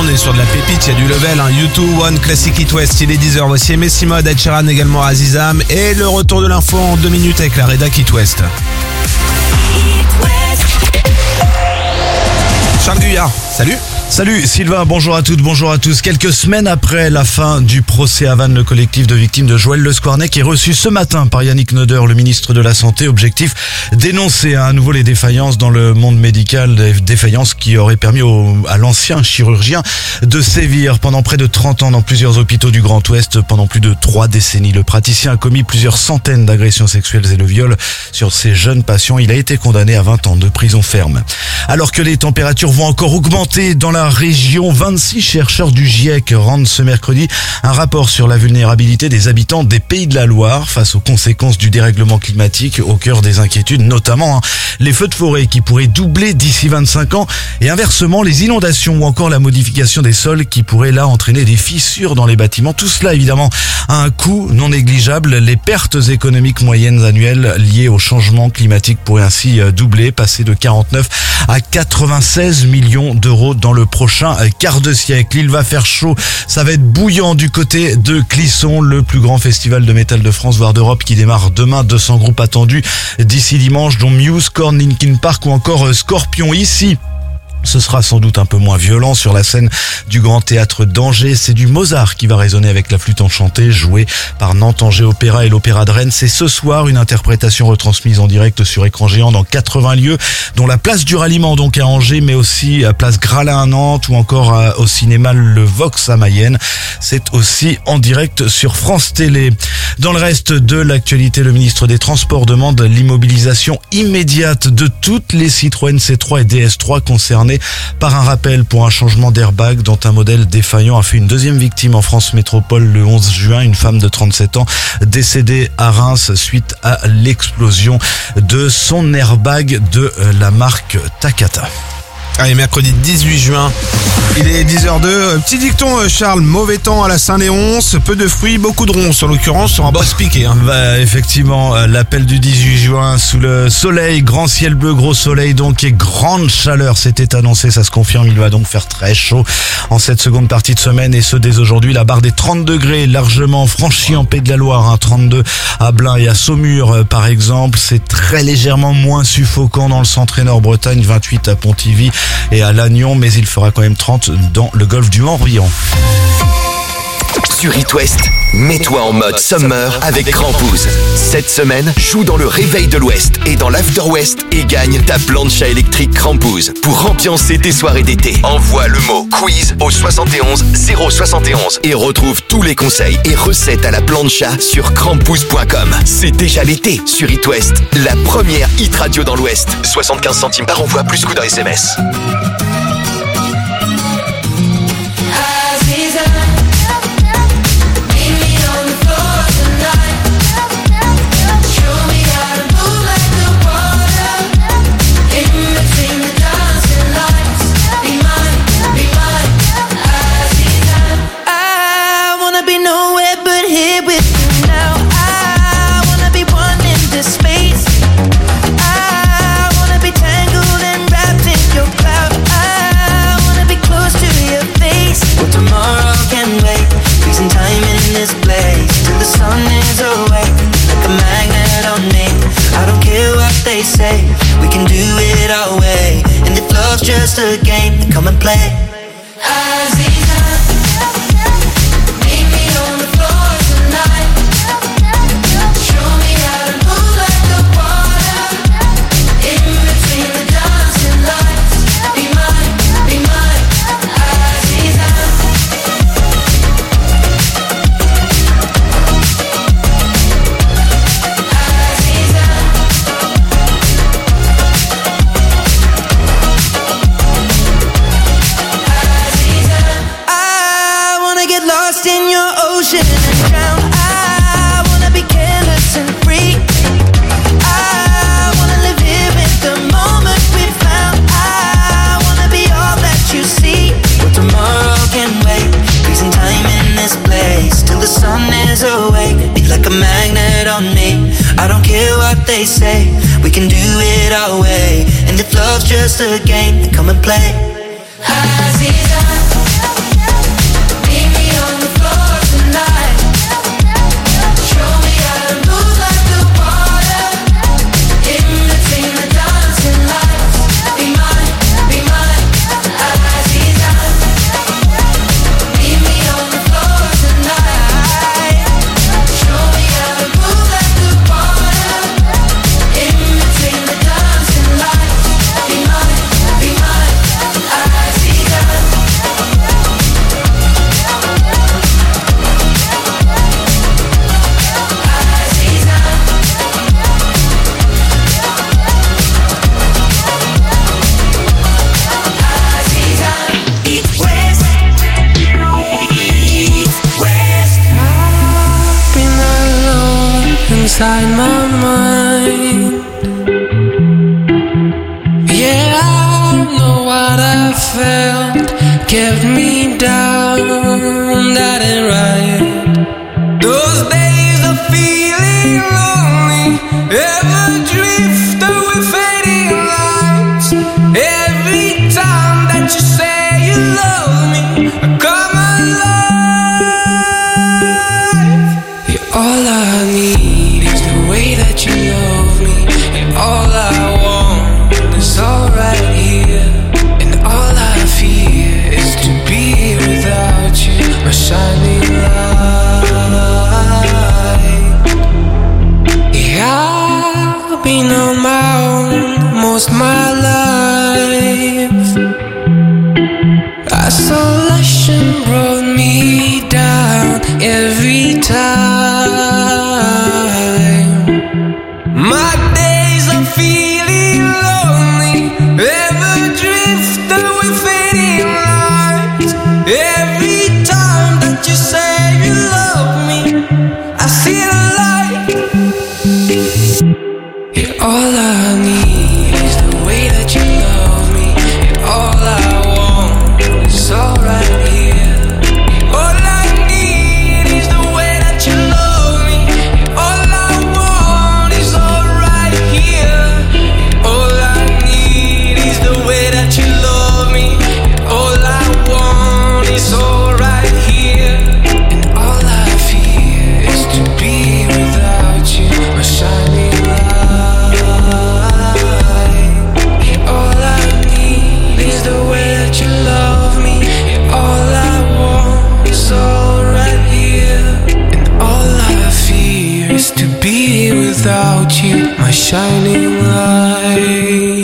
on est sur de la pépite, il y a du level, U2, One Classic It West, il est 10h, voici Messi Mode, Ed Sheeran, également Azizam, et le retour de l'info en 2 minutes avec la rédac It West. Charles Guyard, salut. Salut Sylvain, bonjour à toutes, bonjour à tous. Quelques semaines après la fin du procès à Vannes, le collectif de victimes de Joël Le Squarnec est reçu ce matin par Yannick Noder, le ministre de la Santé. Objectif, dénoncer à nouveau les défaillances dans le monde médical, des défaillances qui auraient permis à l'ancien chirurgien de sévir pendant près de 30 ans dans plusieurs hôpitaux du Grand Ouest pendant plus de 3 décennies. Le praticien a commis plusieurs centaines d'agressions sexuelles et de viols sur ses jeunes patients. Il a été condamné à 20 ans de prison ferme. Alors que les températures vont encore augmenter dans la région, 26 chercheurs du GIEC rendent ce mercredi un rapport sur la vulnérabilité des habitants des Pays de la Loire face aux conséquences du dérèglement climatique, au cœur des inquiétudes, notamment les feux de forêt qui pourraient doubler d'ici 25 ans et inversement les inondations ou encore la modification des sols qui pourraient là entraîner des fissures dans les bâtiments. Tout cela évidemment a un coût non négligeable. Les pertes économiques moyennes annuelles liées au changement climatique pourraient ainsi doubler, passer de 49 à 96 millions d'euros dans le prochain quart de siècle. Il va faire chaud, ça va être bouillant du côté de Clisson, le plus grand festival de métal de France voire d'Europe qui démarre demain. 200 groupes attendus d'ici dimanche, dont Muse, Korn, Linkin Park ou encore Scorpions. Ici, ce sera sans doute un peu moins violent sur la scène du Grand Théâtre d'Angers. C'est du Mozart qui va résonner avec la flûte enchantée, jouée par Nantes Angers Opéra et l'Opéra de Rennes. C'est ce soir une interprétation retransmise en direct sur écran géant dans 80 lieux, dont la place du Ralliement donc à Angers, mais aussi à place Gralin à Nantes ou encore au cinéma Le Vox à Mayenne. C'est aussi en direct sur France Télé. Dans le reste de l'actualité, le ministre des Transports demande l'immobilisation immédiate de toutes les Citroën C3 et DS3 concernées par un rappel pour un changement d'airbag dont un modèle défaillant a fait une deuxième victime en France métropole le 11 juin, une femme de 37 ans décédée à Reims suite à l'explosion de son airbag de la marque Takata. Allez, mercredi 18 juin, il est 10h02. Petit dicton, Charles, mauvais temps à la Saint-Léonce, peu de fruits, beaucoup de ronces. En l'occurrence, on va pas se piquer. Effectivement, l'appel du 18 juin sous le soleil, grand ciel bleu, gros soleil donc et grande chaleur. C'était annoncé, ça se confirme, il va donc faire très chaud en cette seconde partie de semaine et ce dès aujourd'hui. La barre des 30 degrés largement franchie en Pays de la Loire, 32 à Blain et à Saumur par exemple. C'est très légèrement moins suffocant dans le centre et Nord-Bretagne, 28 à Pontivy et à Lannion, mais il fera quand même 30 dans le golfe du Morbihan. Sur It West, mets-toi en mode summer avec Crampouze. Cette semaine, joue dans le réveil de l'Ouest et dans l'After West et gagne ta plancha électrique Crampouze. Pour ambiancer tes soirées d'été, envoie le mot quiz au 71 071 et retrouve tous les conseils et recettes à la plancha sur crampouze.com. C'est déjà l'été sur It West, la première hit radio dans l'Ouest. 75 centimes par envoi plus coût d'un SMS. Say we can do it our way, and if love's just a game, then come and play. They say we can do it our way, and if love's just a game, then come and play. Aziza. inside my mind. Yeah, I know what I felt kept me down, that ain't right. Those days of feeling lonely ever drift with fading lights. Every time that you say you love me, I come alive. Yeah, all I need is the way that you love me, and all I want is all right here. And all I fear is to be without you, my shining light. Yeah, I've been on my own most my life. Isolation brought me down every time. My days of feeling lonely ever drift with fading lights. Every time that you say you love me, I see the light. Yeah, all I need is the way that you love me, and all I want is all right here. All I need is the way that you love me, and all I want is all right here. All I need is the way that you love me, and all I want is all right here. And all I fear is to be without you, my shining light. And all I need is the way that you love me, and all I want is all right here. And all I fear is to be without you, my shining light.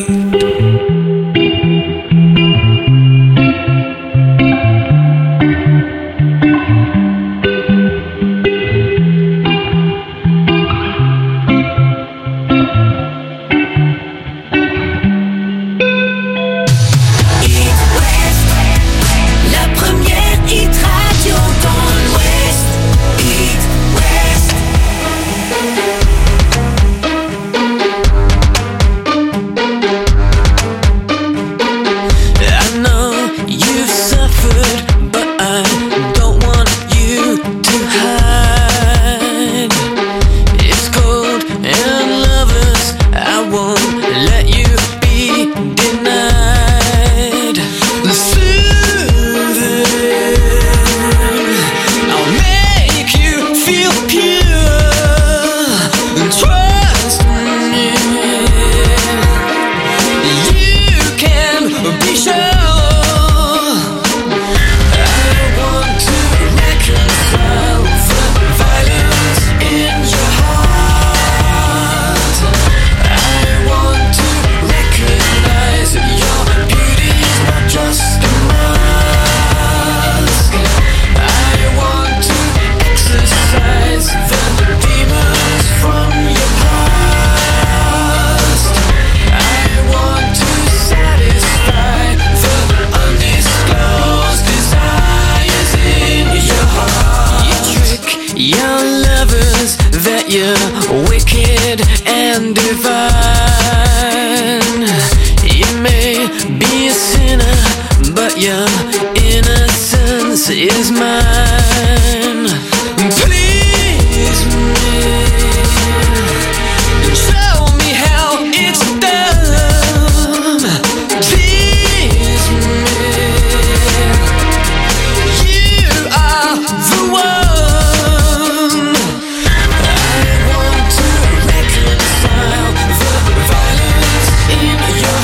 La première hit radio dans l'Ouest. Hit West. I know you've suffered, but I don't want you to hide. It's cold and lovers, I won't let you be denied. Soothing, I'll make you feel pure. Trust me, you can be sure. I want to reconcile the violence in your heart. I want to recognize your beauty's not just a mask. I want to exorcise the demons from your past. I want to satisfy the undisclosed desires in your heart. You trick your lovers that you're wicked and divine. You may be a sinner, but your innocence is mine. Please me, show me how it's done. Please me, you are the one. I want to reconcile the violence in your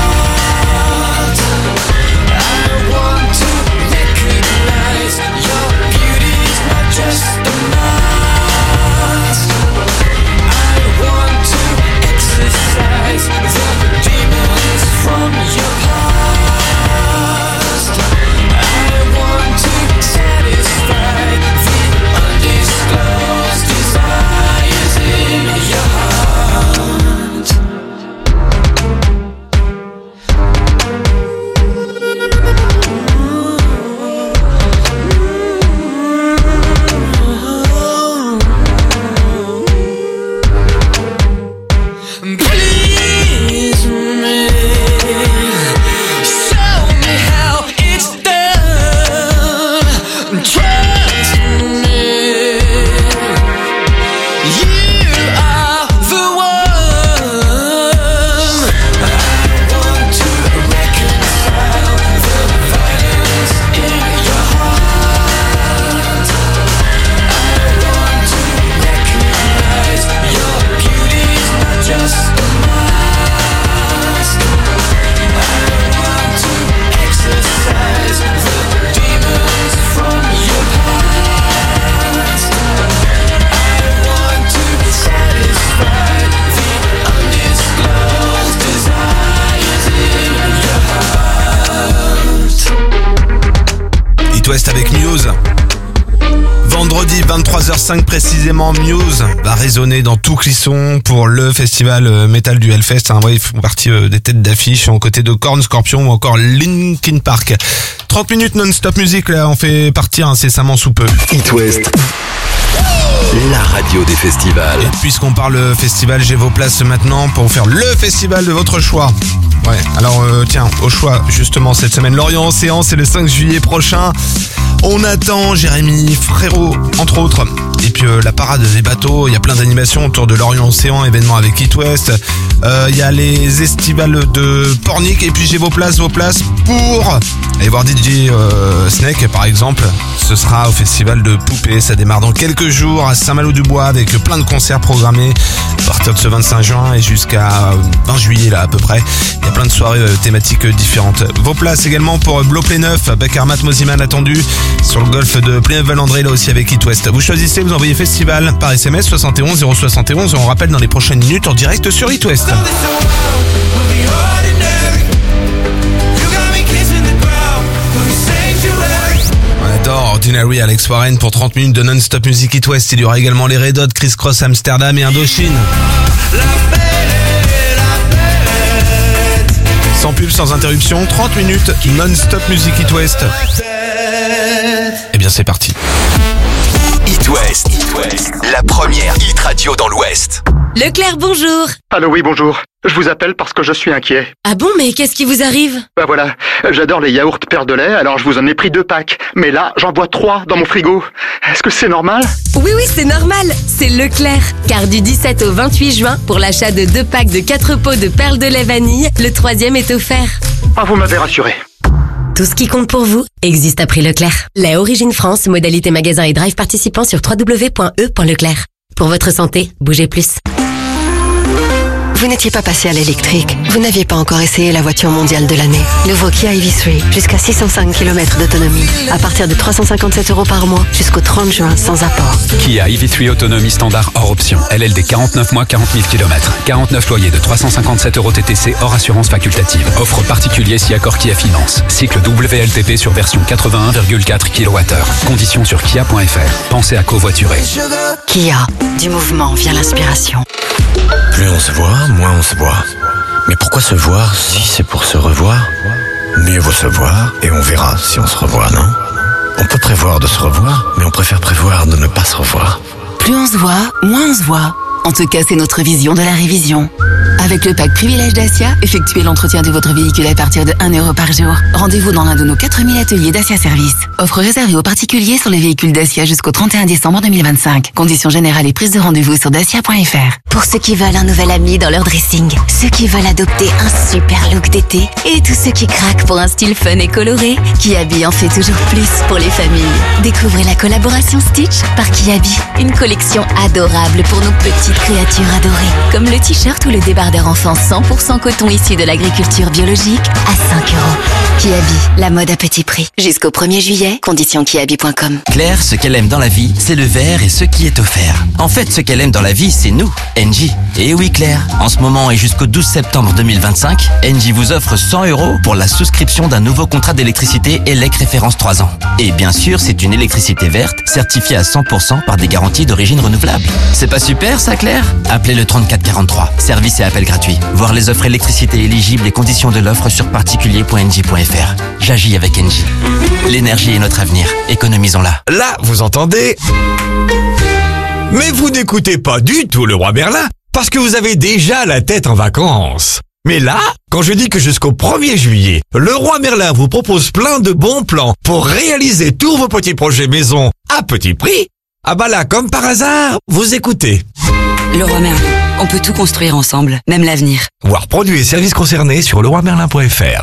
heart. I want to recognize your 23h05 précisément, Muse va résonner dans tout Clisson pour le festival Metal du Hellfest. Ouais, ils font partie des têtes d'affiche aux côtés de Korn, Scorpion ou encore Linkin Park. 30 minutes non-stop musique, là, on fait partir incessamment sous peu. It West, la radio des festivals. Et puisqu'on parle festival, j'ai vos places maintenant pour vous faire le festival de votre choix. Ouais, alors tiens, au choix justement cette semaine, Lorient-Océan, c'est le 5 juillet prochain. On attend Jérémy Frérot, entre autres. Et puis la parade des bateaux, il y a plein d'animations autour de Lorient-Océan, événements avec It West. Il y a les estivales de Pornic. Et puis j'ai vos places pour aller voir DJ Snake par exemple. Ce sera au festival de Poupée, ça démarre dans quelques jours à Saint-Malo-du-Bois avec plein de concerts programmés à partir de ce 25 juin et jusqu'à 20 juillet là à peu près. Il y a plein de soirées thématiques différentes. Vos places également pour Blo Pléneuf, Bakarmat Moziman attendu sur le golfe de Pléneuf-Valandré là aussi avec It West. Vous choisissez, vous envoyez festival par SMS 71 071 et on rappelle dans les prochaines minutes en direct sur It West. On adore Ordinary, Alex Warren pour 30 minutes de non-stop music It West. Il y aura également les Red Hot, Criss Cross Amsterdam et Indochine. Sans pub, sans interruption, 30 minutes non-stop music It West. Eh bien c'est parti. It West, la première hit radio dans l'Ouest. Leclerc, bonjour. Allô, oui, bonjour. Je vous appelle parce que je suis inquiet. Ah bon, mais qu'est-ce qui vous arrive? Bah voilà, j'adore les yaourts Père de lait, alors je vous en ai pris 2 packs. Mais là, j'en bois 3 dans mon frigo. Est-ce que c'est normal? Oui, c'est normal. C'est Leclerc. Car du 17 au 28 juin, pour l'achat de 2 packs de 4 pots de perles de lait vanille, le 3e est offert. Ah, vous m'avez rassuré. Tout ce qui compte pour vous existe à prix Leclerc. Lait Origine France, modalité magasin et drive participant sur www.e.leclerc. Pour votre santé, bougez plus. Vous n'étiez pas passé à l'électrique. Vous n'aviez pas encore essayé la voiture mondiale de l'année. Nouveau Kia EV3, jusqu'à 605 km d'autonomie. À partir de 357 € par mois, jusqu'au 30 juin, sans apport. Kia EV3 autonomie standard hors option. LLD 49 mois, 40 000 km. 49 loyers de 357 € TTC hors assurance facultative. Offre particulier si accord Kia Finance. Cycle WLTP sur version 81,4 kWh. Conditions sur kia.fr. Pensez à covoiturer. Kia, du mouvement vient l'inspiration. Plus on se voit, moins on se voit. Mais pourquoi se voir si c'est pour se revoir? Mieux vaut se voir et on verra si on se revoit, non? On peut prévoir de se revoir, mais on préfère prévoir de ne pas se revoir. Plus on se voit, moins on se voit. En tout cas, c'est notre vision de la révision. Avec le pack Privilège Dacia, effectuez l'entretien de votre véhicule à partir de 1 € par jour. Rendez-vous dans l'un de nos 4000 ateliers Dacia Service. Offre réservée aux particuliers sur les véhicules Dacia jusqu'au 31 décembre 2025. Conditions générales et prise de rendez-vous sur dacia.fr. Pour ceux qui veulent un nouvel ami dans leur dressing, ceux qui veulent adopter un super look d'été et tous ceux qui craquent pour un style fun et coloré, Kiabi en fait toujours plus pour les familles. Découvrez la collaboration Stitch par Kiabi, une collection adorable pour nos petites créatures adorées, comme le t-shirt ou le débardeur enfant 100% coton issu de l'agriculture biologique à 5 €. Kiabi, la mode à petit prix. Jusqu'au 1er juillet, conditions kiabi.com. Claire, ce qu'elle aime dans la vie, c'est le verre et ce qui est offert. En fait, ce qu'elle aime dans la vie, c'est nous, Engie. Et oui Claire, en ce moment et jusqu'au 12 septembre 2025, Engie vous offre 100 € pour la souscription d'un nouveau contrat d'électricité ELEC référence 3 ans. Et bien sûr, c'est une électricité verte, certifiée à 100% par des garanties d'origine renouvelable. C'est pas super ça Claire? Appelez le 3443, service et appel gratuit. Voir les offres électricité éligibles et conditions de l'offre sur particulier.engie.fr. J'agis avec Engie. L'énergie est notre avenir, économisons-la. Là, vous entendez? Mais vous n'écoutez pas du tout le roi Merlin, parce que vous avez déjà la tête en vacances. Mais là, quand je dis que jusqu'au 1er juillet, le roi Merlin vous propose plein de bons plans pour réaliser tous vos petits projets maison à petit prix, ah bah là, comme par hasard, vous écoutez. Le roi Merlin, on peut tout construire ensemble, même l'avenir. Voir produits et services concernés sur leroimerlin.fr.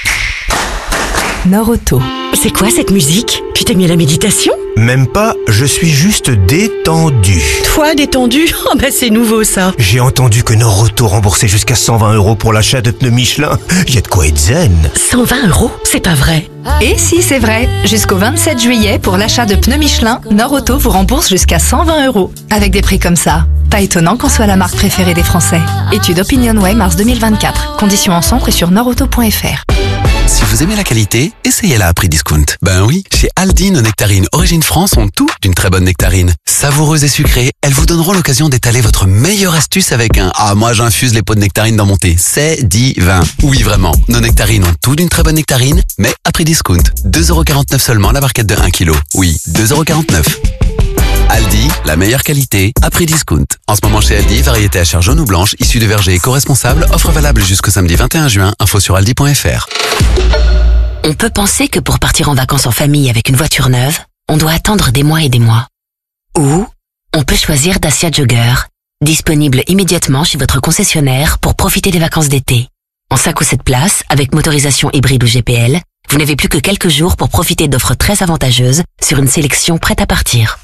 Norauto. C'est quoi cette musique? Tu t'es mis à la méditation? Même pas, je suis juste détendu. Toi, détendu? Oh bah c'est nouveau ça. J'ai entendu que Norauto remboursait jusqu'à 120 € pour l'achat de pneus Michelin. Y a de quoi être zen. 120 €? C'est pas vrai. Et si c'est vrai, jusqu'au 27 juillet, pour l'achat de pneus Michelin, Norauto vous rembourse jusqu'à 120 €. Avec des prix comme ça, pas étonnant qu'on soit la marque préférée des Français. Étude OpinionWay mars 2024. Conditions en centre et sur norauto.fr. Si vous aimez la qualité, essayez-la à prix discount. Ben oui, chez Aldi, nos nectarines Origine France ont tout d'une très bonne nectarine. Savoureuses et sucrées, elles vous donneront l'occasion d'étaler votre meilleure astuce avec un « Ah, moi j'infuse les pots de nectarines dans mon thé, c'est divin ». Oui, vraiment, nos nectarines ont tout d'une très bonne nectarine, mais à prix discount. 2,49€ seulement la barquette de 1 kg. Oui, 2,49€. Aldi, la meilleure qualité, à prix discount. En ce moment chez Aldi, variété à chair jaune ou blanche, issue de verger éco-responsable, offre valable jusqu'au samedi 21 juin, info sur aldi.fr. On peut penser que pour partir en vacances en famille avec une voiture neuve, on doit attendre des mois et des mois. Ou, on peut choisir Dacia Jogger, disponible immédiatement chez votre concessionnaire pour profiter des vacances d'été. En 5 ou 7 places, avec motorisation hybride ou GPL, vous n'avez plus que quelques jours pour profiter d'offres très avantageuses sur une sélection prête à partir.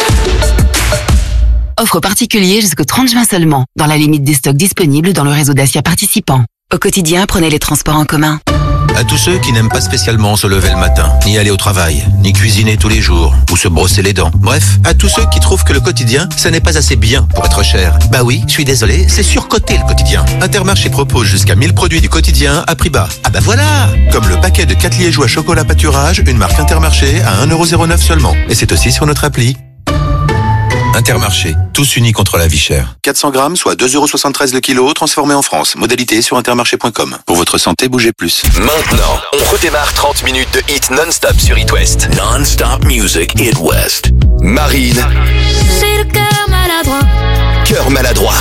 Offre particulier jusqu'au 30 juin seulement, dans la limite des stocks disponibles dans le réseau Dacia participant. Au quotidien, prenez les transports en commun. À tous ceux qui n'aiment pas spécialement se lever le matin, ni aller au travail, ni cuisiner tous les jours, ou se brosser les dents. Bref, à tous ceux qui trouvent que le quotidien, ça n'est pas assez bien pour être cher. Bah oui, je suis désolé, c'est surcoté le quotidien. Intermarché propose jusqu'à 1000 produits du quotidien à prix bas. Ah bah voilà! Comme le paquet de 4 liégeois chocolat pâturage, une marque Intermarché à 1,09€ seulement. Et c'est aussi sur notre appli. Intermarché, tous unis contre la vie chère. 400 grammes, soit 2,73€ le kilo, transformé en France. Modalité sur intermarché.com. Pour votre santé, bougez plus. Maintenant, on redémarre 30 minutes de hit non-stop sur It West. Non-stop music, It West. Marine. J'ai le cœur maladroit. Cœur maladroit.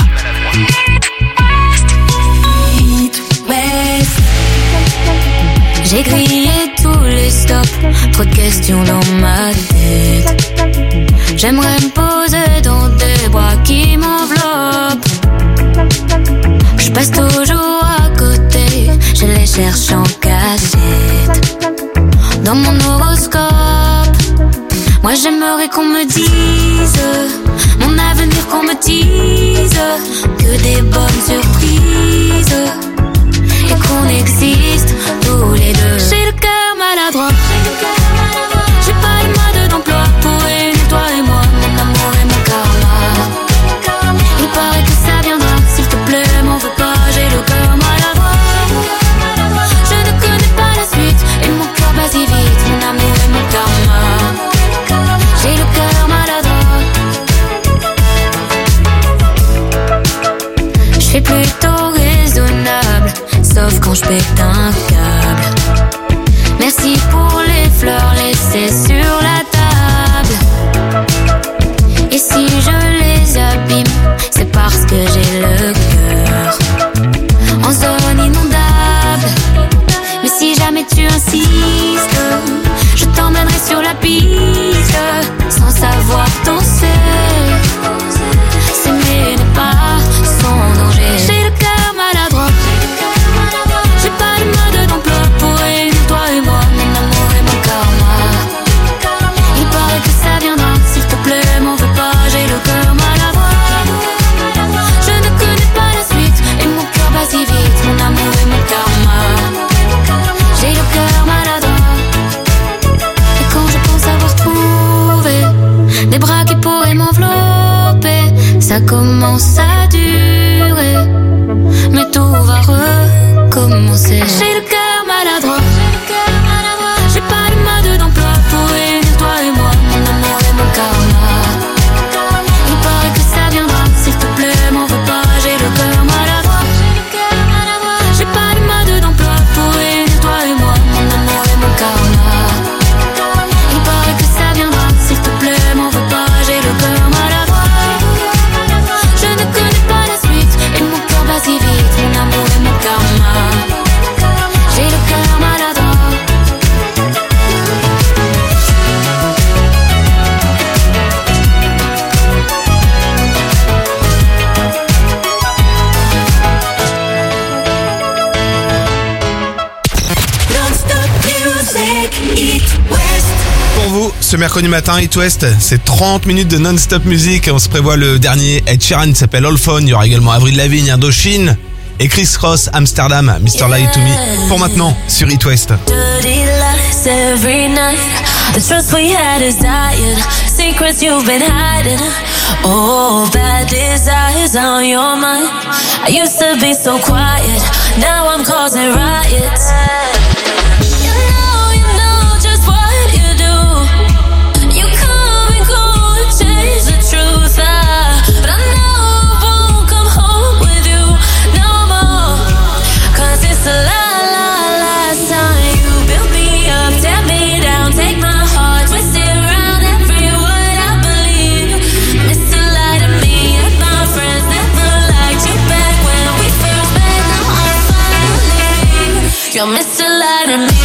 It West. J'ai grillé tous les stops. Trop de questions dans ma tête. J'aimerais me poser dans des bras qui m'enveloppent. Je passe toujours à côté, je les cherche en cachette. Dans mon horoscope, moi j'aimerais qu'on me dise mon avenir, qu'on me dise que des bonnes surprises et qu'on existe tous les deux. J'ai le cœur maladroit. J'ai pas le mode d'emploi pour réunir toi et moi, mon amour et mon karma. Il paraît que ça viendra, s'il te plaît, m'en veux pas, j'ai le cœur maladroit. Je ne connais pas la suite, et mon cœur bat si vite, mon amour et mon karma. J'ai le cœur maladroit. Je suis plutôt raisonnable, sauf quand je pète un câble. Merci pour les fleurs laissées sur la table. Et si je les abîme, c'est parce que j'ai le cœur en zone inondable. Mais si jamais tu insistes, je t'emmènerai sur la piste, sans savoir danser. S'aimer n'est pas sans danger. J'ai le cœur maladroit. J'ai pas le mode d'emploi pour réunir toi et moi, mon amour et mon karma. Il paraît que ça viendra, s'il te plaît, m'en veux pas, j'ai le cœur maladroit. Je ne connais pas la suite, et mon cœur bat si vite, mon amour et mon karma. J'ai le cœur maladroit. Et quand je pense avoir trouvé des bras qui pourraient m'envelopper, ça commence à durer, mais tout va recommencer. J'ai le cœur maladroit. J'ai pas le mode d'emploi pour réunir toi et moi, mon amour et mon karma. Il paraît que ça viendra, s'il te plaît, m'en veux pas, j'ai le cœur maladroit. J'ai pas le mode d'emploi pour réunir toi et moi, mon amour et mon karma. Il paraît que ça viendra, s'il te plaît, m'en veux pas, j'ai le cœur maladroit. Je ne connais pas la suite, et mon cœur bat si vite, mon amour et mon karma. J'ai le cœur maladroit. Non-stop music, It West. Pour vous, ce mercredi matin, It West, c'est 30 minutes de non-stop musique. On se prévoit le dernier Ed Sheeran, il s'appelle All Phone. Il y aura également Avril Lavigne, Indochine et Chris Cross, Amsterdam, Mr. Lie to Me. Pour maintenant, sur It West. Dirty lies every night. The trust we had is dying. Secrets you've been hiding. Oh, bad desires on your mind. I used to be so quiet. Now I'm causing riots. You're misaligned me.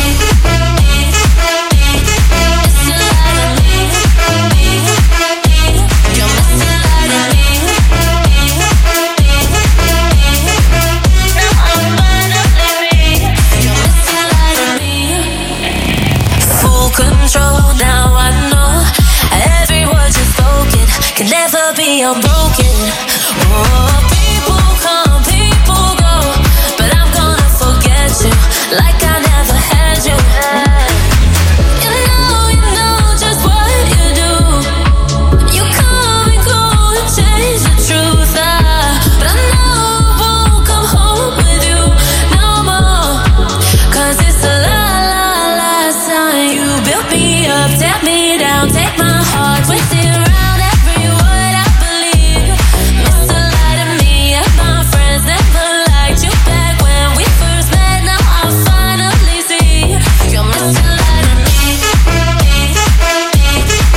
Control, now I know every word you've spoken can never be unbroken. Oh, people come, people go, but I'm gonna forget you like I never had you. You know just what you do. You come and go and change the truth. But I know I won't come home with you no more, 'cause it's a lie sign. You built me up, tear me down, take my heart, twist it around every word I believe. Misaligned me and my friends never liked you back when we first met. Now I finally see you're misaligned me. Misaligned me.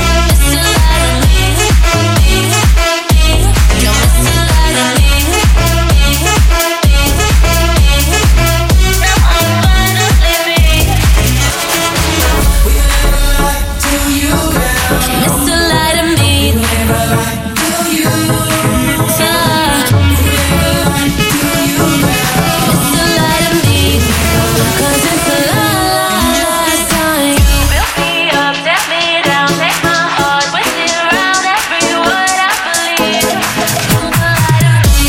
You're misaligned me. Now I finally see. Misaligned me. Misaligned me. 'Cause it's a lie sign. You built me up, tear me down, take my heart, twist it around every word I believe. Misaligned me.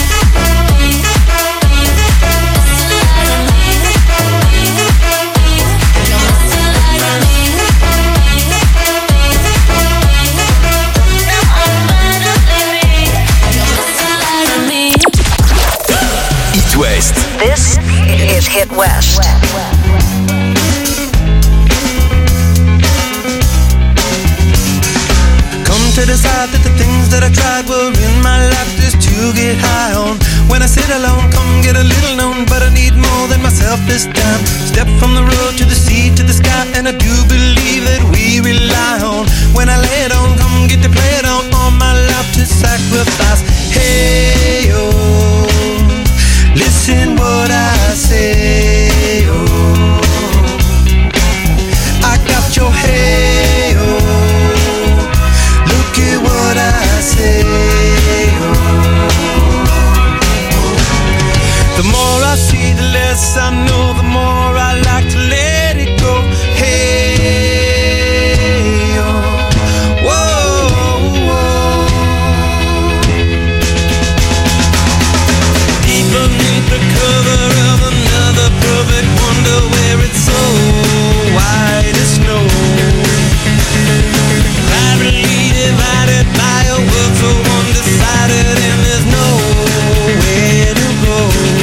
Misaligned me. You're misaligned me. It West. This is Hit West. Come to decide that the things that I tried were in my life just to get high on. When I sit alone, come get a little known, but I need more than myself this time. Step from the road to the sea to the sky, and I do believe that we rely on. When I lay it on, come get to play it on, all my life to sacrifice. Hey, oh, listen what I say, oh, I got your hey, oh, look at what I say, oh. The more I see, the less I know, the more I like to let it go. Hey, oh, whoa, whoa. Deep beneath the cover of another perfect wonder, where it's so white as snow, privately divided by a world so undecided, and there's nowhere to go.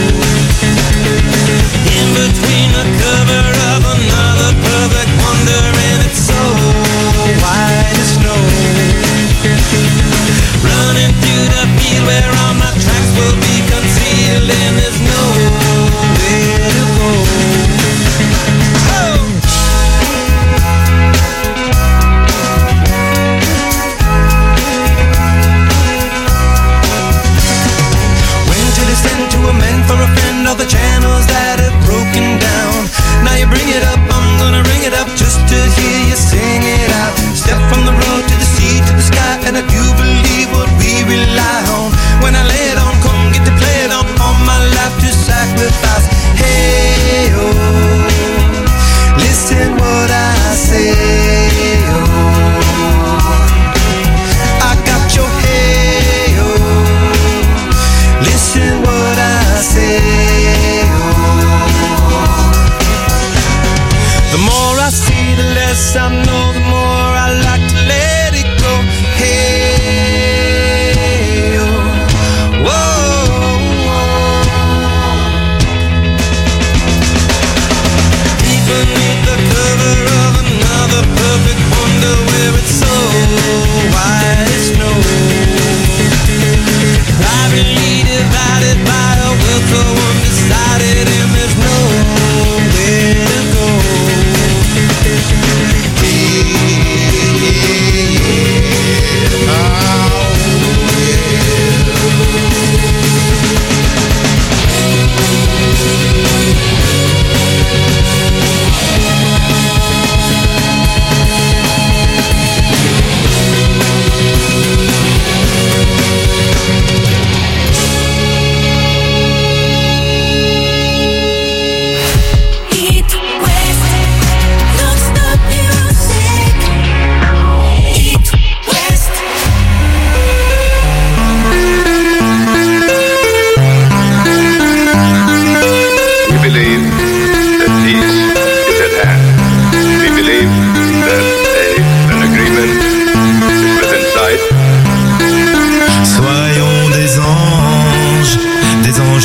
In between the cover of another perfect wonder, and it's so white as snow, running through the field where all my tracks will be concealed, and there's nowhere to go. Oh!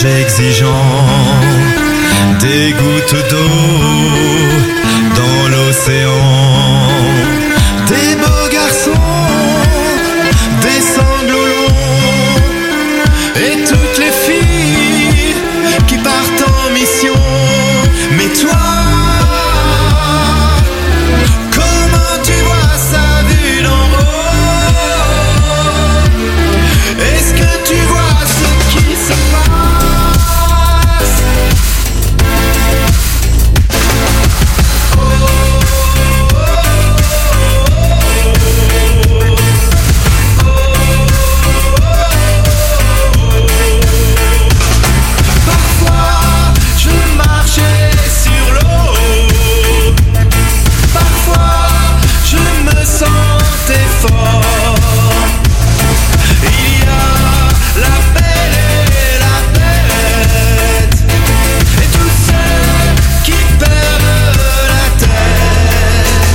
visage exigeant, des gouttes d'eau dans l'océan, des beaux garçons, des sanglots longs, et toutes les filles qui partent en mission. Mais toi, comment tu vois ça vu d'en haut? Est-ce que tu vois ce qui se passe? Parfois je marchais sur l'eau, parfois je me sentais fort. Il y a la belle et la bête, et tous ceux qui perdent la tête.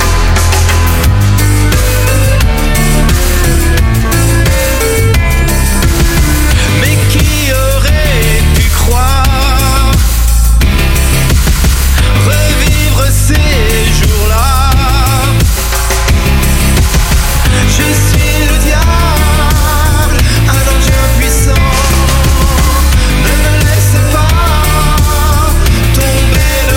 Mais qui aurait pu croire revivre ces jours-là? Je suis le diable, un ange impuissant. Ne me laisse pas tomber de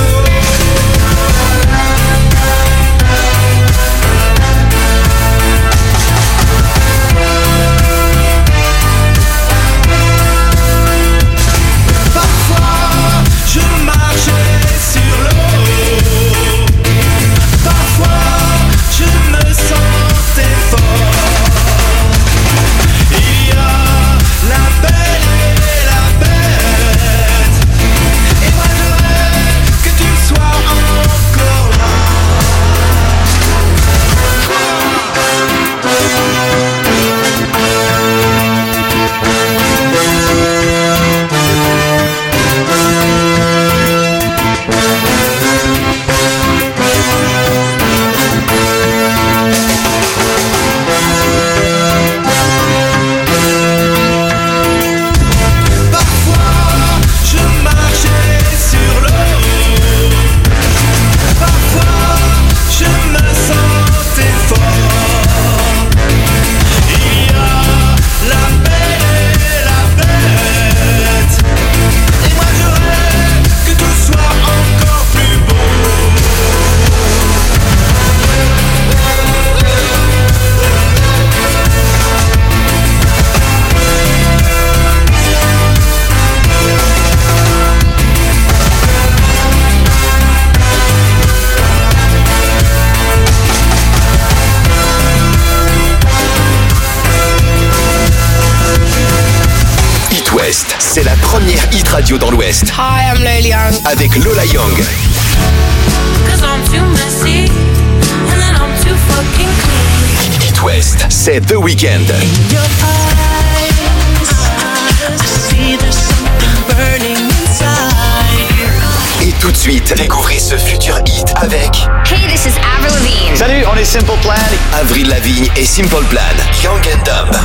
Parfois je marchais sur l'eau, parfois je me sentais fort. Il y a la belle et la bête, et moi je rêve que tu sois encore là. Parfois je marchais sur l'eau, parfois je me sentais fort. Il y a la belle et la bête, et moi je rêve que tout soit encore plus beau. It West, c'est la première hit radio dans l'Ouest. Hi, I'm Lily Young. Avec Lola Young. Cause I'm too messy, and then I'm too fucking clean. It West, c'est The Weeknd. Your eyes, I see there's something burning inside. Et tout de suite, découvrez ce futur hit avec Hey, this is Avril Lavigne. Salut, on est Simple Plan. Avril Lavigne et Simple Plan. Young and Dumb.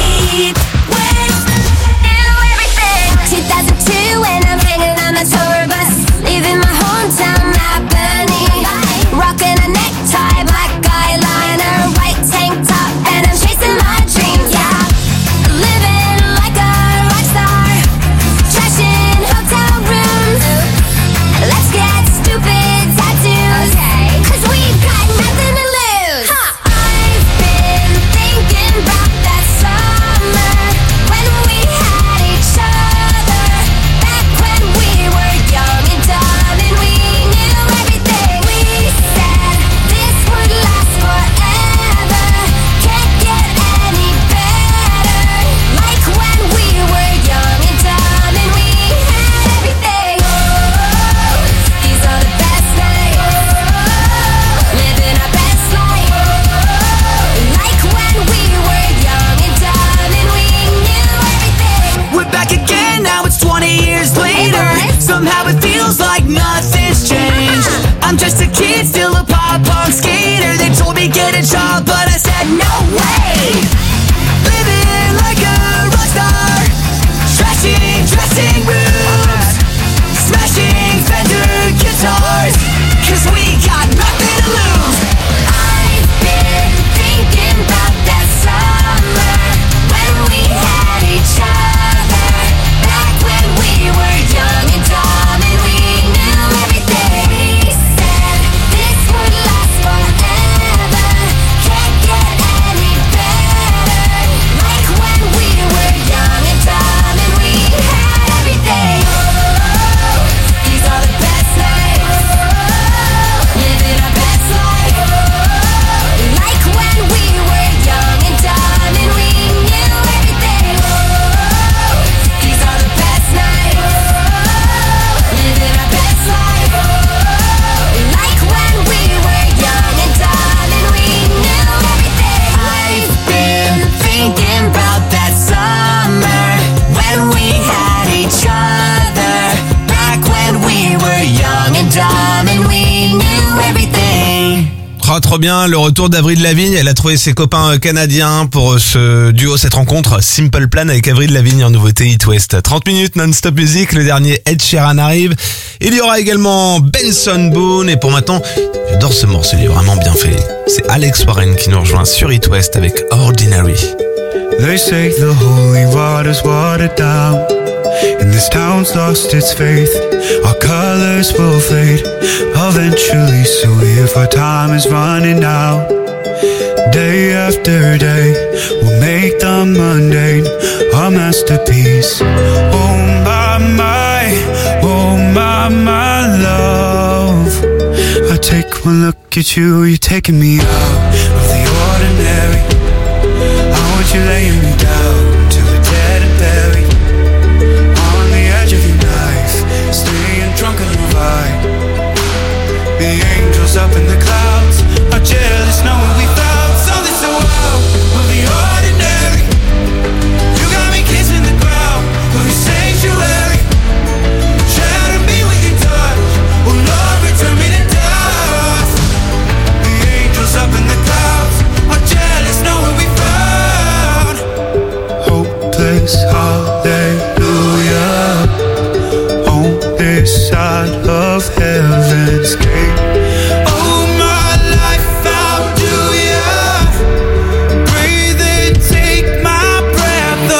2002 when I'm hanging on a tour bus, leaving my hometown Albany, rocking a necktie, black eyeliner, white tank top, and I'm chasing my dreams. Yeah, living like a rock star, trashing hotel rooms. Let's get stupid tattoos, cause we've got nothing to lose. I've been thinking about that summer when we had each other, back when we were young and dumb and we knew everything. We said this would last forever, can't get any better, like when we were young and dumb and we had everything. Oh, these are the best nights, living our best life, like when we were young and dumb and we knew everything. We're back again, now it's 20 years later. Somehow it feels like nothing's changed. I'm just a kid, still a pop-punk skater. They told me get a job, but I said no way. Living like a rock star, trashing, dressing sera trop bien. Le retour d'Avril Lavigne. Elle a trouvé ses copains canadiens pour ce duo, cette rencontre. Simple Plan avec Avril Lavigne en nouveauté It West. 30 minutes non-stop musique. Le dernier Ed Sheeran arrive. Il y aura également Benson Boone. Et pour maintenant, j'adore ce morceau, il est vraiment bien fait. C'est Alex Warren qui nous rejoint sur It West avec Ordinary. They say the holy water's watered down, and this town's lost its faith. Our colors will fade eventually, so if our time is running out, day after day, we'll make the mundane our masterpiece. Oh my love, I take one look at you, you're taking me out of the ordinary. I want you laying me down till we're dead and buried, on the edge of your knife, staying drunk on your ride. The angels up in the clouds are jealous knowing we found something so out of the ordinary. You got me kissing the ground of your sanctuary. Shatter me with your touch, oh Lord, return me to dust. The angels up in the clouds are jealous knowing we found hopeless hallelujah on this side of heaven's gate. Oh my life, how do ya breathe and take my breath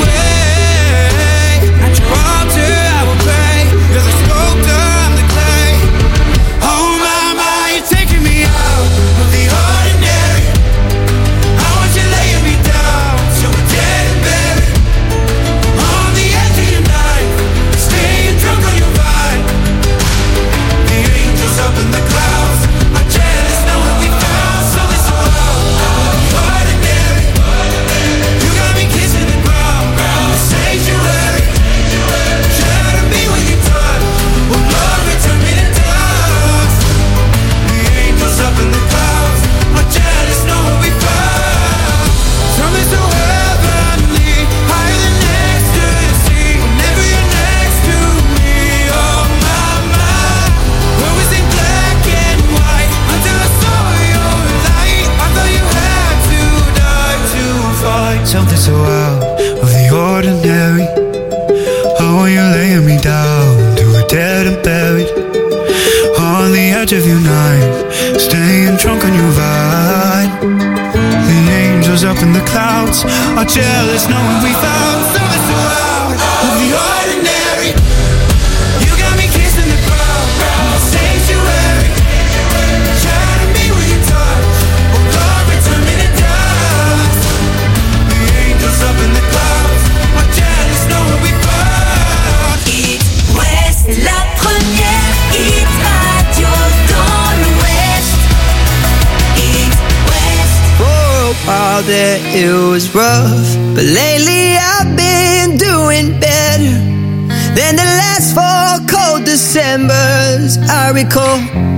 away? At your altar I will pray, you're the sculptor, I'm the clay. Oh my, you're taking me out of the ordinary. I want you laying me down till we're dead and buried, on the edge of your knife, staying drunk on your vine. The angels up in the clouds are jealous knowing we found something so out of the ordinary. You got me kissing the ground in the sanctuary. Shatter me with your touch, oh Lord, return me to dust. The angels up in the clouds are jealous knowing we found something so heavenly, higher than ecstasy. Whenever you're next to me, oh my, where was in black and white until I saw your light. I thought you had to die to find something so out of the ordinary. Oh, you're laying me down till we're dead and buried, on the edge of your knife, staying drunk on your vine. The angels up in the clouds are jealous knowing we found something so out of the ordinary. You got me kissing the ground in the sanctuary. Shatter me with your touch, oh Lord, return me to dust. The angels up in the clouds are jealous knowing we found It West, la première hit radio dans l'Ouest. It West. For a while there it was rough, but lately I've been doing better than the last 4 cold Decembers I recall.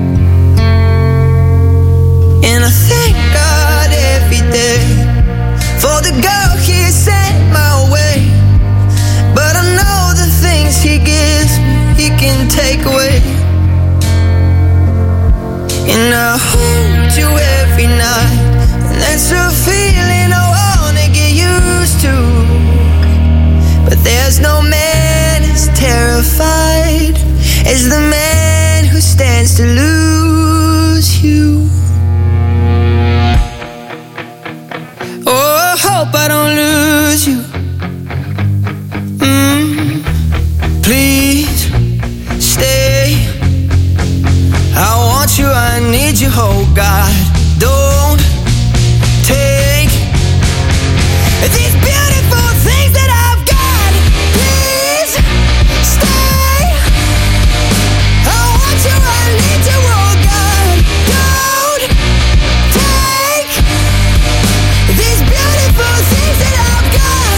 And I thank God every day for the girl He sent my way. But I know the things He gives me, He can take away. And I hold you every night, and that's a feeling I wanna get used to. But there's no man as terrified as the man who stands to lose you. Oh, I hope I don't lose you. Please stay. I want you, I need you, oh God. Don't take these beautiful things that I've got. Please stay. I want you, I need you, oh God. Don't take these beautiful things that I've got.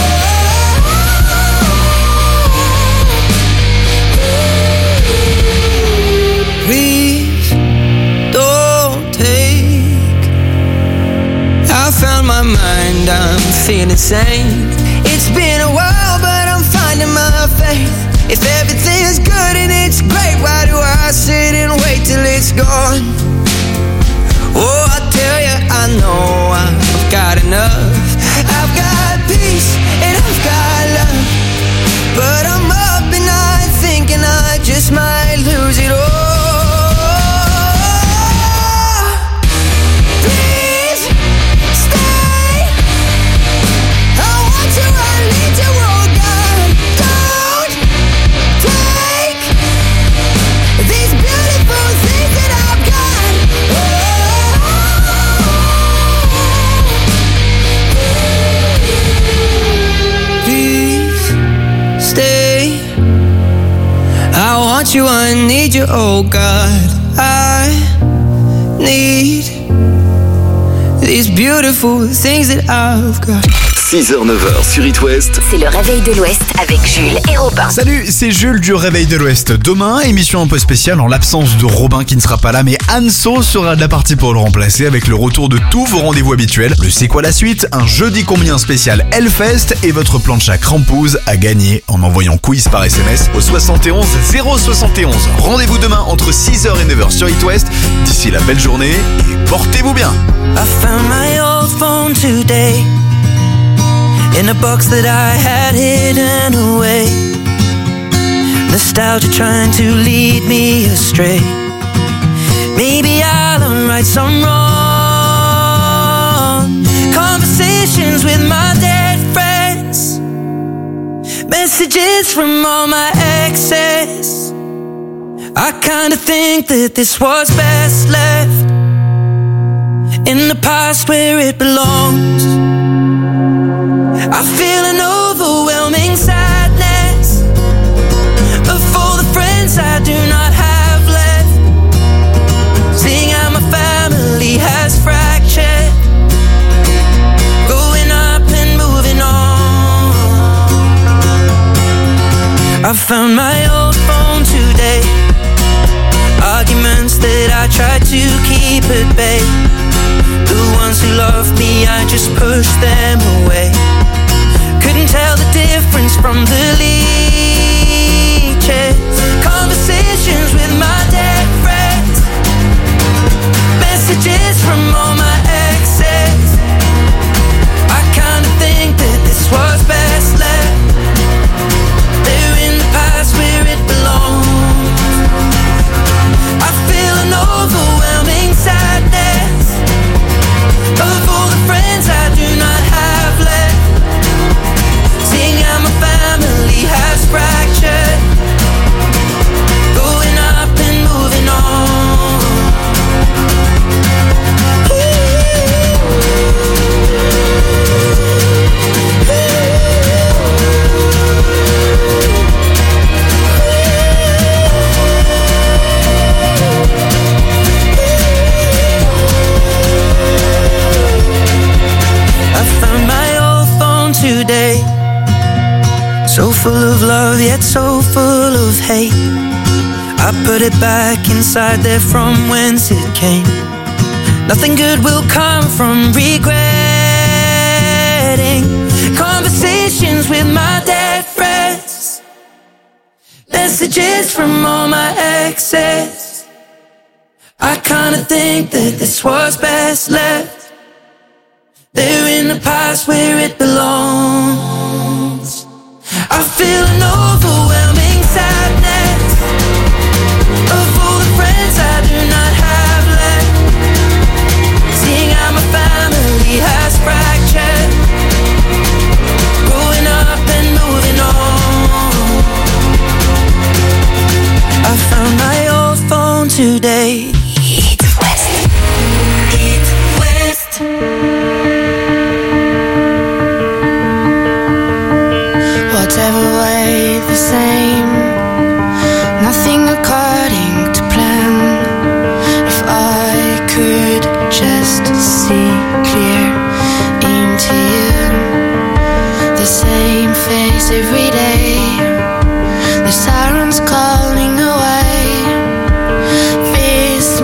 Please don't take. I found my mind, I'm feeling sane. It's been a while, but I'm finding my faith. If everything's good and it's great, why do I sit and wait till it's gone? just might lose it all. Please stay. I want you, I need you, oh God. Don't take these beautiful things that I've got. Please stay. I want you, I need you, oh God. I need these beautiful things that I've got. 6h-9h sur It West. C'est le réveil de l'Ouest avec Jules et Robin. Salut, c'est Jules du Réveil de l'Ouest. Demain, émission un peu spéciale en l'absence de Robin qui ne sera pas là, mais Anso sera de la partie pour le remplacer avec le retour de tous vos rendez-vous habituels. Le C'est quoi la suite, un jeudi combien spécial Hellfest et votre plancha Crampouz à gagner en envoyant quiz par SMS au 71 071. Rendez-vous demain entre 6h et 9h sur It West. D'ici la belle journée et portez-vous bien. I found my old phone today in a box that I had hidden away. Nostalgia trying to lead me astray. Maybe I'll right some wrong. Conversations with my dead friends. Messages from all my exes. I kinda think that this was best left in the past where it belongs. I feel an overwhelming sadness of all the friends I do not have left. Seeing how my family has fractured, growing up and moving on. I found my old phone today. Arguments that I tried to keep at bay. The ones who love me, I just pushed them away. Couldn't tell the difference from the leeches. Conversations with my dead friends. Messages from all my exes. I kinda think that this was best left there in the past where it belongs. I feel an overwhelming sadness of all the friends I do not have left. Seeing how my family has fractured, going up and moving on. I found my old phone today. So full of love, yet so full of hate. I put it back inside there from whence it came. Nothing good will come from regretting conversations with my dead friends. Messages from all my exes. I kinda think that this was best left there in the past where it belongs. I feel an overwhelming sadness of all the friends I do not have left. Seeing how my family has fractured, growing up and moving on. I found my old phone today. It West. It West. Whatever way the same, nothing according to plan. If I could just see clear into you, the same face every day, the sirens calling away, this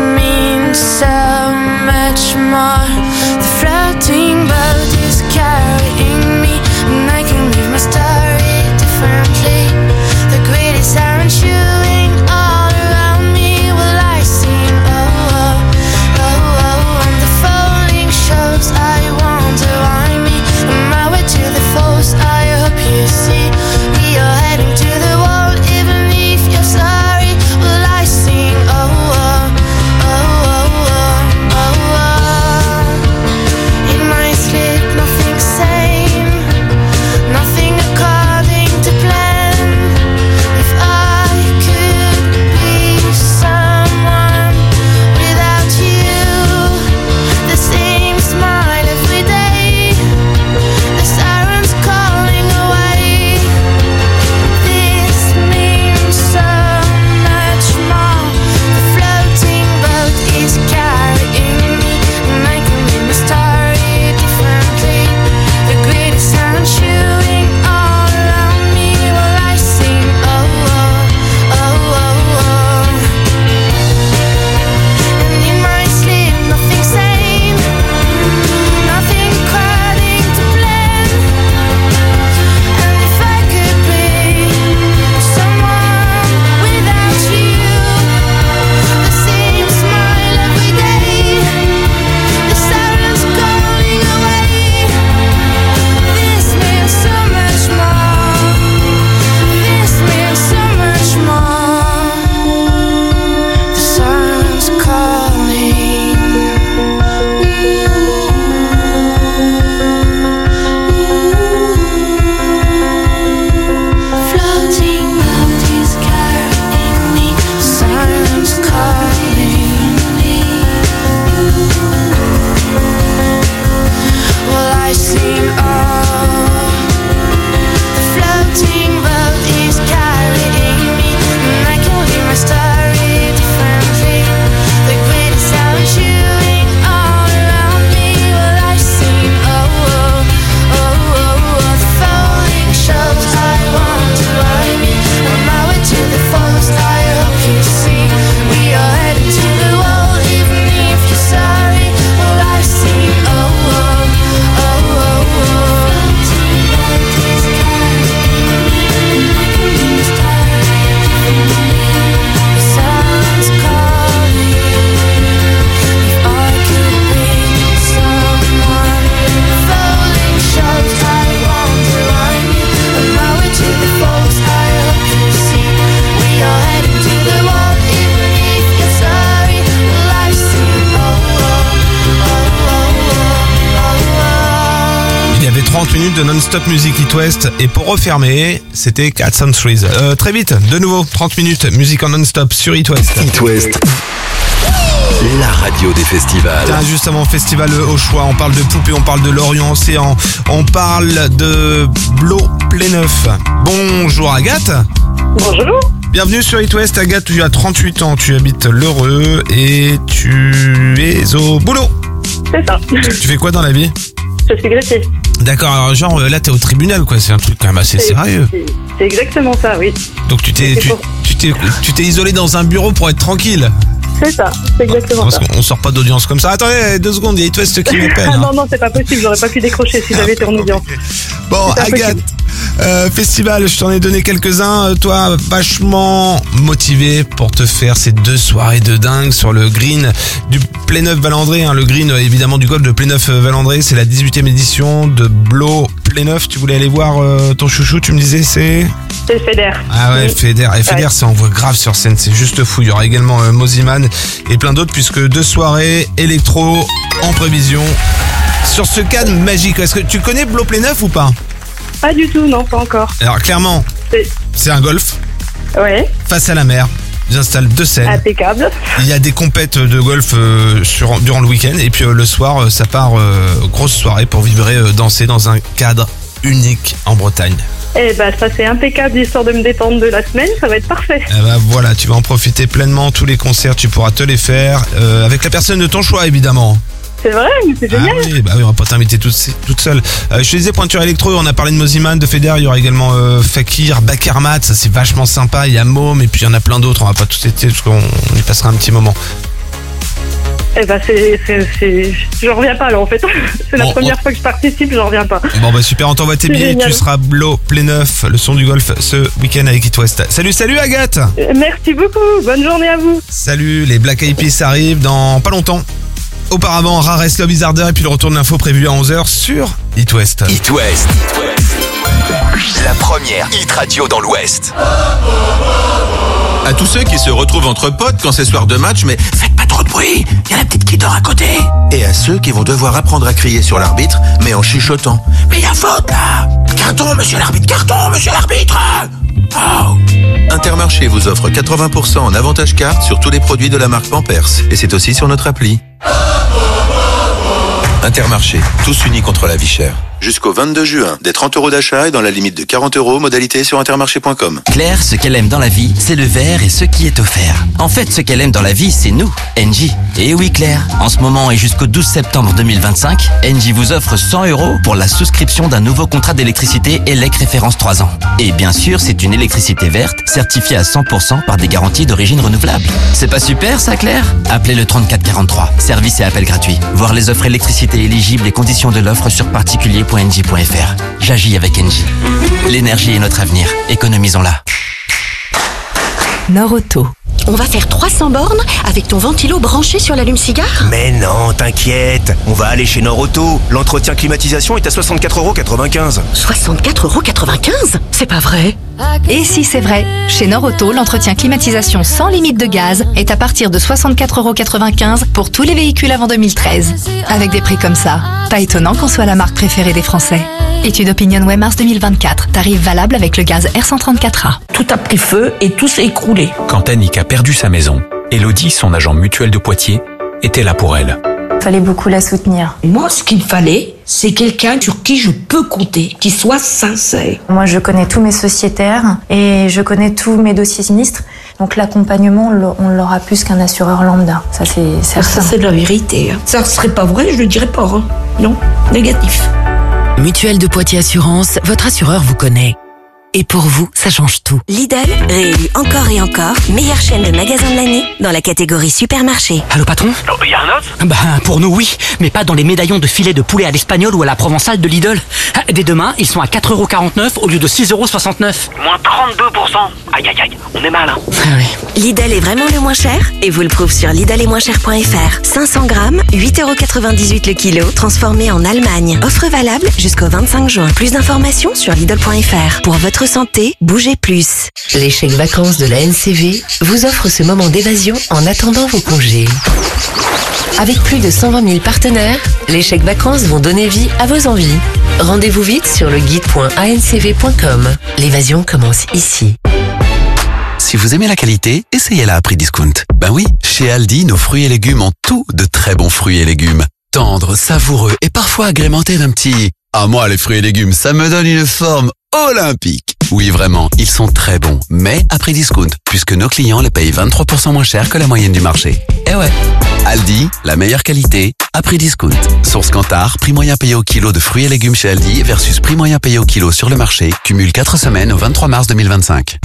30 minutes de non-stop musique It West. Et pour refermer, c'était Cats and Trees. Très vite, de nouveau, 30 minutes, musique en non-stop sur It West. It West, la radio des festivals. Tiens, juste avant festival au choix, on parle de Poupée, on parle de Lorient Océan, on parle de Blo Pléneuf. Bonjour Agathe. Bonjour. Bienvenue sur It West. Agathe, tu as 38 ans, tu habites l'Heureux et tu es au boulot. C'est ça. Tu fais quoi dans la vie? Je suis greffier. D'accord, alors genre là t'es au tribunal quoi, c'est un truc quand même assez sérieux. C'est exactement ça, oui. Donc tu t'es isolé dans un bureau pour être tranquille. C'est ça, c'est exactement parce ça. qu'on sort pas d'audience comme ça. Attendez, 2 secondes, il y a It West qui m'appelle. Ah non, c'est pas possible, j'aurais pas pu décrocher si j'avais été en audience. Bon, Agathe, festival, je t'en ai donné quelques-uns. Toi, vachement motivé pour te faire ces 2 soirées de dingue sur le green du Pléneuf-Valandré. Le green, évidemment, du golf de Pléneuf-Valandré. C'est la 18e édition de Blo Pléneuf. Tu voulais aller voir ton chouchou, tu me disais, c'est Feder. Ah ouais, Feder. Et Feder, ça envoie grave sur scène, c'est juste fou. Il y aura également Moziman et plein d'autres, puisque 2 soirées électro en prévision sur ce cadre magique. Est-ce que tu connais Blo Pléneuf ou pas? Pas du tout, non, pas encore. Alors clairement, c'est un golf. Ouais. Face à la mer. J'installe 2 scènes. Impeccable. Il y a des compètes de golf durant le week-end. Et puis le soir, ça part grosse soirée pour vibrer, danser dans un cadre unique en Bretagne. Eh ben ça c'est impeccable, histoire de me détendre de la semaine, ça va être parfait. Eh ben voilà, tu vas en profiter pleinement. Tous les concerts, tu pourras te les faire avec la personne de ton choix évidemment. C'est vrai, mais c'est génial. Ah oui, bah oui, on va pas t'inviter toute seule. Je te disais pointure électro, on a parlé de Moziman, de Feder, il y aura également Fakir, Bakermat, ça c'est vachement sympa, il y a Môme et puis il y en a plein d'autres, on va pas tous citer parce qu'on y passera un petit moment. Eh ben je reviens pas là en fait. C'est la première fois que je participe, je reviens pas. Bon bah super, on t'envoie tes billets, génial. Tu seras Blo Pléneuf, le son du golf ce week-end avec It West. Salut Agathe. Merci beaucoup, bonne journée à vous. Salut, les Black Eyed Peas arrivent dans pas longtemps. Auparavant, Rarest Love Is Harder et puis le retour de l'info prévu à 11h sur It West. It West, la première hit radio dans l'Ouest. À tous ceux qui se retrouvent entre potes quand c'est soir de match, mais faites pas trop de bruit, il y a la petite qui dort à côté. Et à ceux qui vont devoir apprendre à crier sur l'arbitre, mais en chuchotant. Mais il y a faute là. Carton, monsieur l'arbitre, carton, monsieur l'arbitre. Oh. Intermarché vous offre 80% en avantage carte sur tous les produits de la marque Pampers. Et c'est aussi sur notre appli. Intermarché, tous unis contre la vie chère. Jusqu'au 22 juin, des 30 € d'achat et dans la limite de 40 €, modalité sur intermarché.com. Claire, ce qu'elle aime dans la vie, c'est le verre et ce qui est offert. En fait, ce qu'elle aime dans la vie, c'est nous, Engie. Et oui Claire, en ce moment et jusqu'au 12 septembre 2025, Engie vous offre 100 € pour la souscription d'un nouveau contrat d'électricité ELEC référence 3 ans. Et bien sûr, c'est une électricité verte, certifiée à 100% par des garanties d'origine renouvelable. C'est pas super ça Claire? Appelez le 3443, service et appel gratuit. Voir les offres électricité éligibles et conditions de l'offre sur particulier.engie.fr. J'agis avec Engie. L'énergie est notre avenir. Économisons-la. Nord-Auto. On va faire 300 bornes avec ton ventilo branché sur l'allume-cigare? Mais non, t'inquiète, on va aller chez Nord-Auto. L'entretien climatisation est à 64,95 €. 64,95 €? C'est pas vrai. Et si c'est vrai, chez Nord-Auto, l'entretien climatisation sans limite de gaz est à partir de 64,95 € pour tous les véhicules avant 2013. Avec des prix comme ça, pas étonnant qu'on soit la marque préférée des Français. Étude Opinionway mars 2024. Tarif valable avec le gaz R134A. Tout a pris feu et tout s'est écroulé. Quand Annick a perdu sa maison, Elodie, son agent mutuel de Poitiers, était là pour elle. Il fallait beaucoup la soutenir. Moi, ce qu'il fallait, c'est quelqu'un sur qui je peux compter, qui soit sincère. Moi, je connais tous mes sociétaires et je connais tous mes dossiers sinistres. Donc l'accompagnement, on l'aura plus qu'un assureur lambda. Ça, c'est certain. Ça, c'est de la vérité. Ça serait pas vrai, je le dirais pas. Hein. Non, négatif. Mutuelle de Poitiers Assurance, votre assureur vous connaît. Et pour vous, ça change tout. Lidl, réélu encore et encore, meilleure chaîne de magasins de l'année dans la catégorie supermarché. Allô patron? Il y a un autre? Ben pour nous oui, mais pas dans les médaillons de filet de poulet à l'espagnol ou à la provençale de Lidl. Dès demain, ils sont à 4,49 € au lieu de 6,69 €. Moins 32%. Aïe aïe aïe, on est mal hein. Ah oui. Lidl est vraiment le moins cher et vous le prouve sur lidlesetmoincher.fr. 500 grammes, 8,98 € le kilo, transformé en Allemagne. Offre valable jusqu'au 25 juin. Plus d'informations sur lidl.fr. Pour votre votre santé, bougez plus. Les chèques vacances de la NCV vous offrent ce moment d'évasion en attendant vos congés. Avec plus de 120 000 partenaires, les chèques vacances vont donner vie à vos envies. Rendez-vous vite sur le guide.ancv.com. L'évasion commence ici. Si vous aimez la qualité, essayez-la à prix discount. Ben oui, chez Aldi, nos fruits et légumes ont tous de très bons fruits et légumes. Tendres, savoureux et parfois agrémentés d'un petit... Ah moi, les fruits et légumes, ça me donne une forme olympique. Oui, vraiment, ils sont très bons, mais à prix discount, puisque nos clients les payent 23% moins cher que la moyenne du marché. Eh ouais, Aldi, la meilleure qualité, à prix discount. Source Kantar, prix moyen payé au kilo de fruits et légumes chez Aldi versus prix moyen payé au kilo sur le marché, cumule 4 semaines au 23 mars 2025.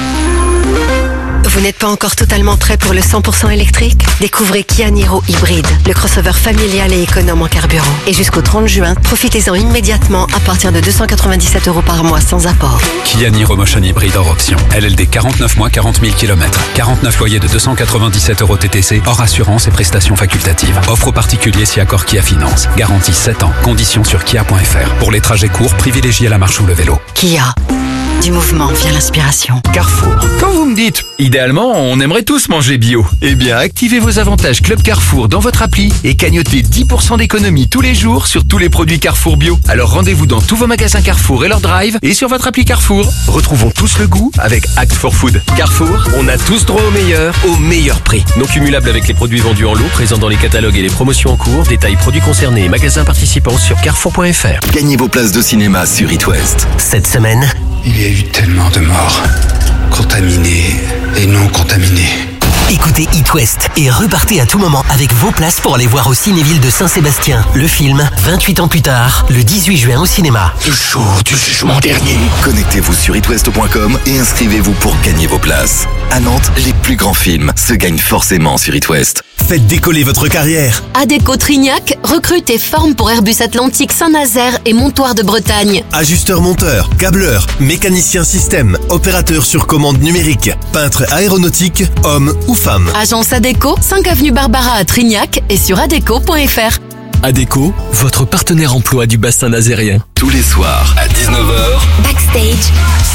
Vous n'êtes pas encore totalement prêt pour le 100% électrique? Découvrez Kia Niro Hybride, le crossover familial et économe en carburant. Et jusqu'au 30 juin, profitez-en immédiatement à partir de 297 € par mois sans apport. Kia Niro Motion Hybride hors option. LLD 49 mois, 40 000 km. 49 loyers de 297 € TTC, hors assurance et prestations facultatives. Offre aux particuliers si accord Kia Finance. Garantie 7 ans. Conditions sur kia.fr. Pour les trajets courts, privilégiez la marche ou le vélo. Kia. Du mouvement vient l'inspiration. Carrefour. Quand vous me dites, idéalement, on aimerait tous manger bio. Eh bien, activez vos avantages Club Carrefour dans votre appli et cagnotez 10% d'économie tous les jours sur tous les produits Carrefour bio. Alors rendez-vous dans tous vos magasins Carrefour et leur drive et sur votre appli Carrefour. Retrouvons tous le goût avec Act for Food. Carrefour, on a tous droit au meilleur prix. Non cumulable avec les produits vendus en lot, présents dans les catalogues et les promotions en cours. Détails produits concernés et magasins participants sur carrefour.fr. Gagnez vos places de cinéma sur It West. Cette semaine, il y a eu tellement de morts, contaminés et non contaminés. écoutez It West et repartez à tout moment avec vos places pour aller voir au Cinéville de Saint-Sébastien. Le film, 28 ans plus tard, le 18 juin au cinéma. Le jour du jugement dernier. Connectez-vous sur itwest.com et inscrivez-vous pour gagner vos places. À Nantes, les plus grands films se gagnent forcément sur It West. Faites décoller votre carrière. Adéco Trignac recrute et forme pour Airbus Atlantique Saint-Nazaire et Montoire de Bretagne. Ajusteur-monteur, câbleur, mécanicien système, opérateur sur commande numérique, peintre aéronautique, homme ou femme. Agence Adéco, 5 avenue Barbara à Trignac et sur adéco.fr. Adéco, votre partenaire emploi du bassin nazérien. Tous les soirs à 19h, Backstage.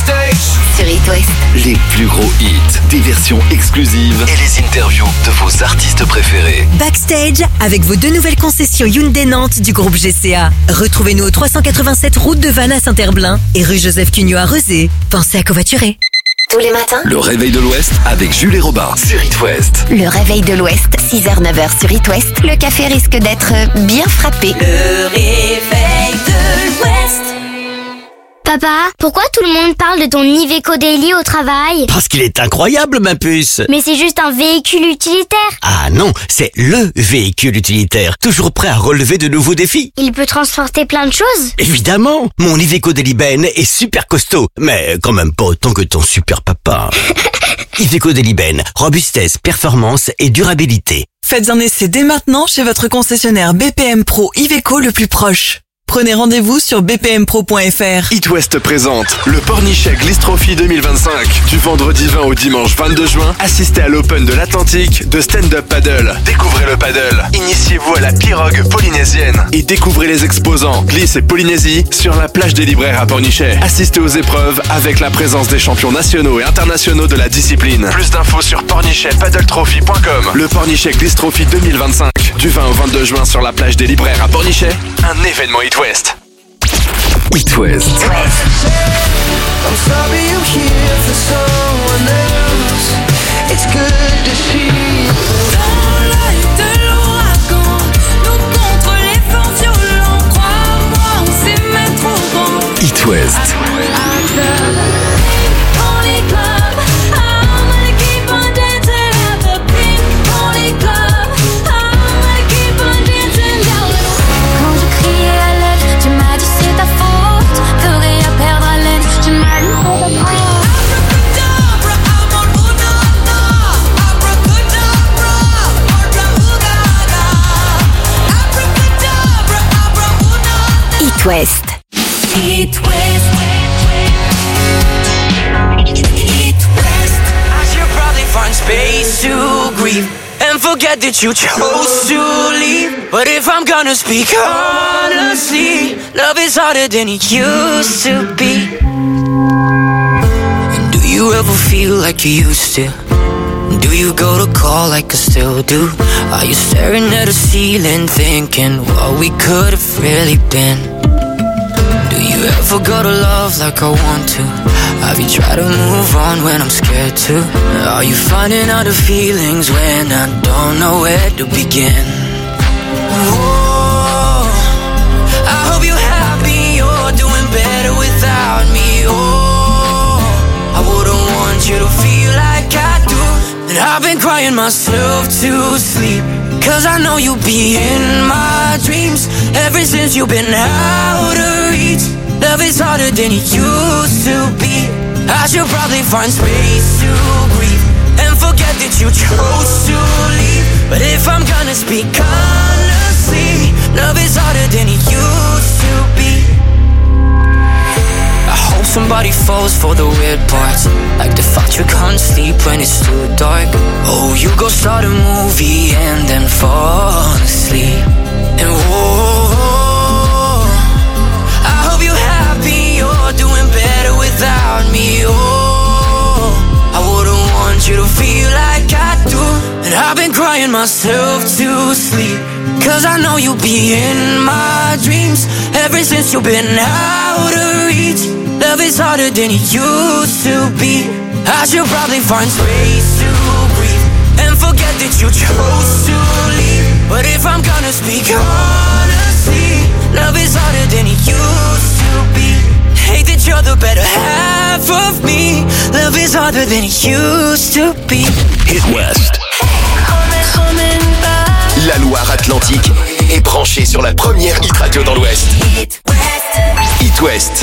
Sur It West. les plus gros hits, des versions exclusives et les interviews de vos artistes préférés. Backstage avec vos 2 nouvelles concessions Hyundai Nantes du groupe GCA. Retrouvez-nous au 387 route de Vannes à Saint-Herblain et rue Joseph Cugnot à Rezé. Pensez à covoiturer. Tous les matins, Le réveil de l'Ouest avec Jules et Robin sur It West. le réveil de l'Ouest, 6h-9h sur It West. Le café risque d'être bien frappé. Le réveil de l'Ouest. Papa, pourquoi tout le monde parle de ton Iveco Daily au travail? Parce qu'il est incroyable, ma puce. Mais c'est juste un véhicule utilitaire. Ah non, c'est LE véhicule utilitaire, toujours prêt à relever de nouveaux défis. Il peut transporter plein de choses. Évidemment, mon Iveco Daily Ben est super costaud, mais quand même pas autant que ton super papa. Iveco Daily Ben, robustesse, performance et durabilité. Faites un essai dès maintenant chez votre concessionnaire BPM Pro Iveco le plus proche. Prenez rendez-vous sur bpmpro.fr. It West présente le Pornichet Gliss Trophy 2025. Du vendredi 20 au dimanche 22 juin, assistez à l'Open de l'Atlantique de stand-up paddle. Découvrez le paddle, initiez-vous à la pirogue polynésienne et découvrez les exposants Gliss et Polynésie sur la plage des Libraires à Pornichet. Assistez aux épreuves avec la présence des champions nationaux et internationaux de la discipline. Plus d'infos sur pornichetpaddletrophy.com. Le Pornichet Gliss Trophy 2025. Du 20 au 22 juin sur la plage des Libraires à Pornichet. Un événement It West. It West. I'm sorry you're here for someone else. It's good to see you. Dans l'œil de l'ouragan, nous contre les vents violents. Crois-moi, on sait mettre au vent. It West. It West. It West. It West. I should probably find space to grieve and forget that you chose to leave. But if I'm gonna speak honestly, love is harder than it used to be. you ever feel like you used to? Do you go to call like I still do? Are you staring at the ceiling thinking what we could have really been? Do you ever go to love like I want to? Have you tried to move on when I'm scared to? Are you finding out the feelings when I don't know where to begin? Oh, I hope you're happy, you're doing better without me. Oh, I wouldn't want you to feel like I do. And I've been crying myself to sleep, 'cause I know you'll be in my dreams. Ever since you've been out of reach, love is harder than it used to be. I should probably find space to breathe and forget that you chose to leave. But if I'm gonna speak honestly, love is harder than it used to be. I hope somebody falls for the weird parts, like the fact you can't sleep when it's too dark. Oh, you go start a movie and then fall asleep. And whoa, I hope you're happy, you're doing better without me. Oh, I wouldn't want you to feel like I do. And I've been crying myself to sleep, 'cause I know you'll be in my dreams. Ever since you've been out of reach, love is harder than it used to be. I should probably find space to breathe and forget that you chose to leave. But if I'm gonna speak honestly, love is harder than it used to be. Hate that you're the better half of me. Love is harder than it used to be. Hit West. La Loire-Atlantique est branchée sur la première hit radio dans l'Ouest. Hit West.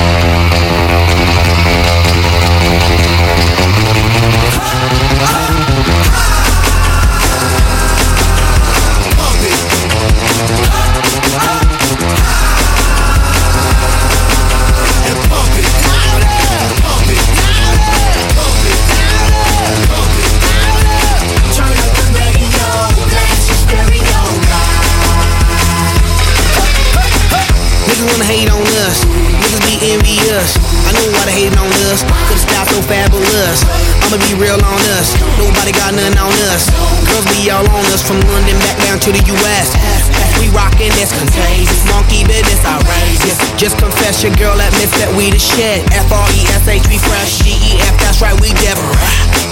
Wanna hate on us, niggas be envious. I know why they hating on us, 'cause the style so fabulous. I'ma be real on us, nobody got nothing on us. Girls be all on us, from London back down to the US. We rockin', that's contagious, monkey business outrageous. Just confess your girl admits that we the shit. F-R-E-S-H, we fresh, G-E-F, that's right, we different.